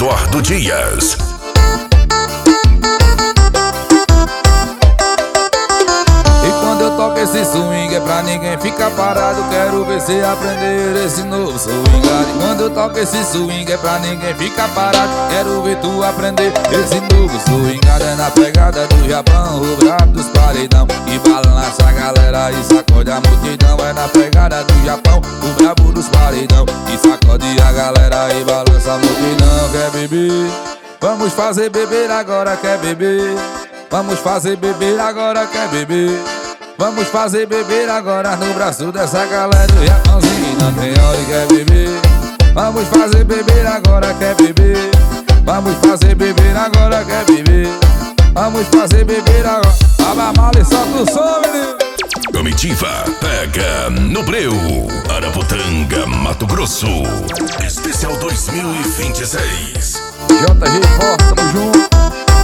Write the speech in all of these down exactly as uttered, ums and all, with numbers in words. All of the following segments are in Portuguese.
Eduardo Dias. Esse swing é pra ninguém ficar parado. Quero ver você aprender esse novo swing. E quando eu toco esse swing é pra ninguém ficar parado. Quero ver tu aprender esse novo swing. É na pegada do Japão, o brabo dos paredão, e balança a galera e sacode a multidão. É na pegada do Japão, o brabo dos paredão, e sacode a galera e balança a multidão. Quer beber? Vamos fazer beber agora, quer beber? Vamos fazer beber agora, quer beber? Vamos fazer beber agora no braço dessa galera do Japãozinho. Não tem hora e quer beber. Vamos fazer beber agora, quer beber? Vamos fazer beber agora, quer beber? Vamos fazer beber agora. Abra a mala e solta o som, menino. Comitiva pega no breu. Araputanga, Mato Grosso. Especial dois mil e vinte e seis. J G Forte, tamo junto.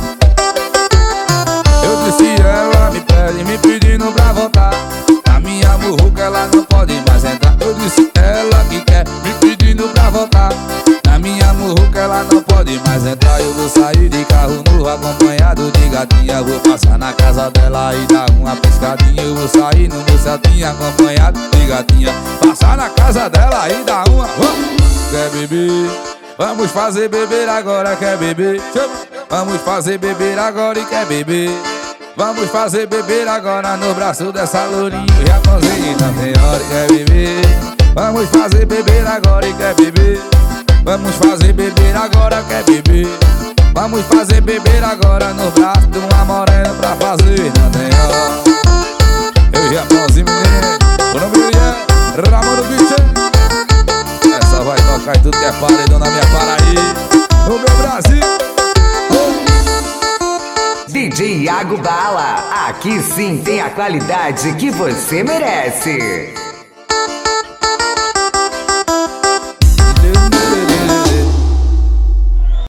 Eu disse, ela me pede, me pedindo pra voltar. Na minha murruca ela não pode mais entrar. Eu disse, ela que quer, me pedindo pra voltar. Na minha murruca ela não pode mais entrar. Eu vou sair de carro novo acompanhado de gatinha. Vou passar na casa dela e dar uma pescadinha. Eu vou sair no meu cetinho acompanhado de gatinha. Passar na casa dela e dar uma... Oh! Quer beber? Vamos fazer beber agora, quer beber? Vamos fazer beber agora e quer beber? Vamos fazer beber agora no braço dessa lourinha. Japãozinho, não tem hora e quer beber. Vamos fazer beber agora e quer beber? Vamos fazer beber agora, quer beber? Vamos fazer beber agora no braço de uma morena pra fazer, não tem hora. Eu, Japãozinho, menino, o nome é Ramon do Bicho. Essa vai tocar em tudo que é paredão na minha Paraíba, no meu Brasil. D J Iago Bala, aqui sim tem a qualidade que você merece.